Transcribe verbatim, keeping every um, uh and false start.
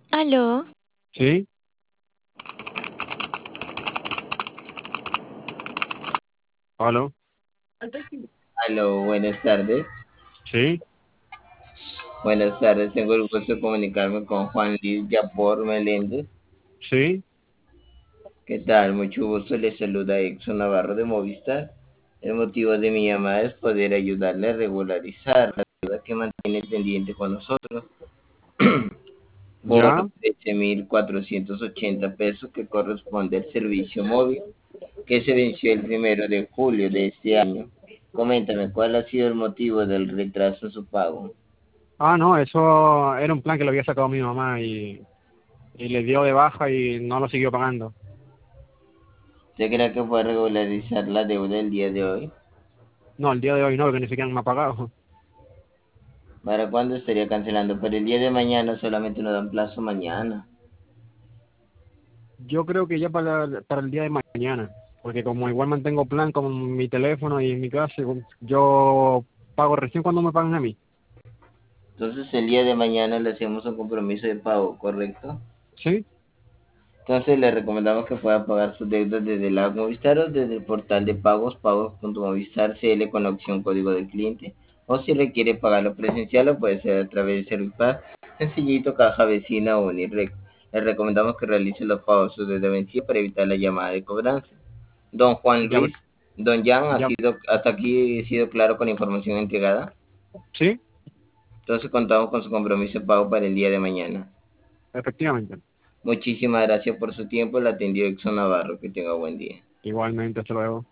Aló, Sí, aló, Aló, buenas tardes. sí, Buenas tardes, tengo el gusto de comunicarme con Juan Luis Yapor Meléndez. sí, ¿Qué tal? Mucho gusto, le saluda Exxon Navarro de Movistar. El motivo de mi llamada es poder ayudarle a regularizar la deuda que mantiene pendiente con nosotros por ya, trece mil cuatrocientos ochenta pesos que corresponde al servicio móvil que se venció el primero de julio de este año. Coméntame, ¿cuál ha sido el motivo del retraso en su pago? ah, no, eso era un plan que lo había sacado mi mamá y, y le dio de baja y no lo siguió pagando. ¿Usted cree que puede regularizar la deuda el día de hoy? No, el día de hoy no, porque ni siquiera me ha pagado. ¿Para cuándo estaría cancelando? Pero el día de mañana solamente nos dan plazo mañana. Yo creo que ya para, para el día de mañana, porque como igual mantengo plan con mi teléfono y en mi casa, yo pago recién cuando me pagan a mí. Entonces el día de mañana le hacemos un compromiso de pago, ¿correcto? Sí, Entonces le recomendamos que pueda pagar sus deudas desde la Movistar o desde el portal de pagos, pagos.movistar C L con la opción código del cliente. O si requiere pagarlo presencial, lo puede hacer a través de Servipag, sencillito, caja vecina o Unirec. Le recomendamos que realice los pagos desde vencido para evitar la llamada de cobranza. Don Juan ya, Luis, Don Jan, ha ya, sido, hasta aquí he sido claro con la información entregada. sí, Entonces contamos con su compromiso de pago para el día de mañana. efectivamente. Muchísimas gracias por su tiempo. La atendió Exxon Navarro. Que tenga buen día. Igualmente, hasta luego.